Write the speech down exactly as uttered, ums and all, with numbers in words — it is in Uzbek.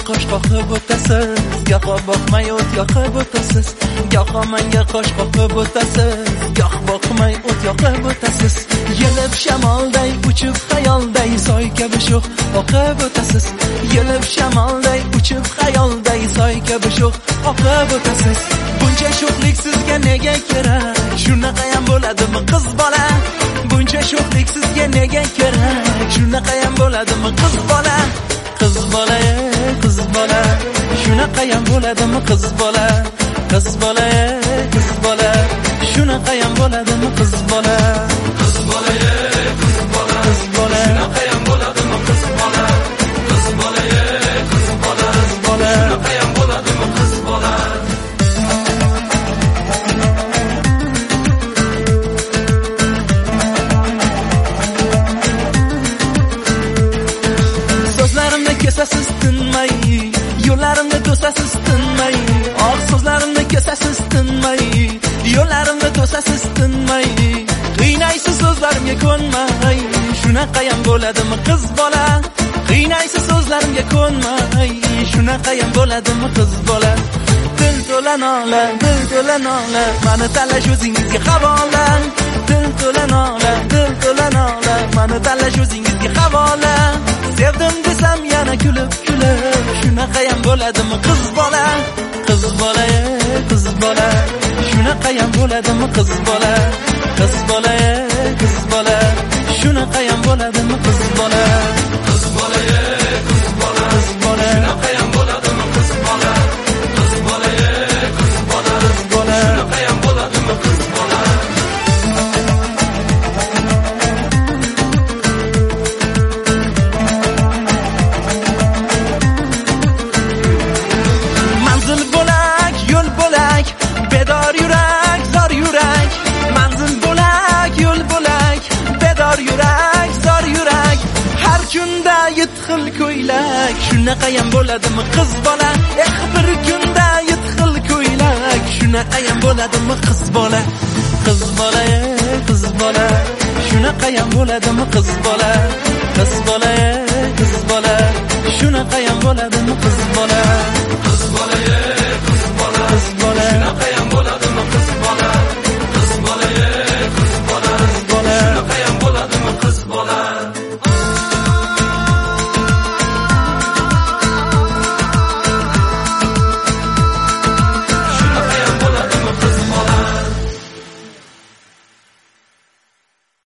qosh qoqib o'tasiz, goho boqmay o't yoqib o'tasiz, goho menga qosh qoqib o'tasiz, goh boqmay o't yoqib o'tasiz. Yelib shamolday uchib xayolday soy kabi sho'x oqib o'tasiz. Yelib shamolday uchib xayolday soy kabi sho'x oqib o'tasiz. Buncha sho'xlik sizga nega kerak? Shunaqa ham bo'ladimi qiz bola? Buncha sho'xlik sizga nega kerak? Shunaqa ham bo'ladimi qiz bola? Qiz bola, qiz bola, shunaqa ham bo'ladimi qiz bola? Qiz bola, qiz bola, shunaqa ham bo'ladimi qiz bola? Qiz bola, qiz bola, qiz bola, shunaqa ham bo'ladimi qiz bola? Qiz bola, qiz bola, qiz bola, shunaqa ham bo'ladimi qiz bola? so'zlarimni kesasiz tinmay, yo'llarimni to'sasiz tinmay. Oh, so'zlarimni kesasiz tinmay, yo'llarimni to'sasiz tinmay. Qiynaysiz so'zlarimga ko'nmay, shunaqa ham bo'ladimi qiz bola? Qiynaysiz so'zlarimga ko'nmay, shunaqa ham bo'ladimi qiz bola? Dil to'la nola, dil to'la nola, mani tanlash o'zingizga havola. Dil to'la nola, dil to'la nola, mani tanlash o'zingizga havola. Sevdim desam yana kulib kulib, shunaqa ham bo'ladimi qiz bola? Qiz bola, qiz bola, shunaqa ham bo'ladimi qiz bola? Qiz bola, qiz bola, shunaqa ham bo'ladimi qiz bola? Qiz bola, qiz bola, Qiz bola, shunaqa ham bo'ladimi qiz bola? Qiz bola, qiz bola, qiz bola, shunaqa ham bo'ladimi qiz bola? manzil bo'lak, yo'l bo'lak, bedor yurak, zor yurak. Manzil bo'lak, yo'l bo'lak, bedor yurak, zor yurak. Har kunda yetxil ko'ylak, shunaqa ham bo'ladimi qiz bola? Eh, bir kunda yetxil ko'ylak, shunaqa ham bo'ladimi qiz bola? Qiz bola, qiz bola, shunaqa ham bo'ladimi qiz bola? Qiz bola, qiz bola, shunaqa ham bo'ladimi qiz bola? Qiz bola,